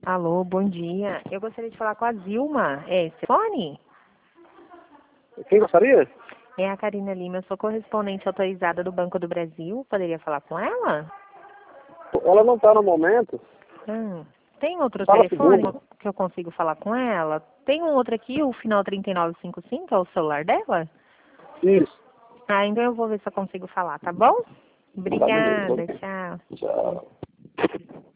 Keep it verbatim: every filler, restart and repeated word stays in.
Alô, bom dia. Eu gostaria de falar com a Zilma. É telefone? Quem gostaria? É a Karina Lima, eu sou correspondente autorizada do Banco do Brasil. Poderia falar com ela? Ela não está no momento. Hum. Tem outro Fala telefone segundo. que eu consigo falar com ela? Tem um outro aqui, o final trinta e nove cinquenta e cinco, é o celular dela? Isso. Ah, então eu vou ver se eu consigo falar, tá bom? Tá, beleza. Obrigada, tchau. Tchau.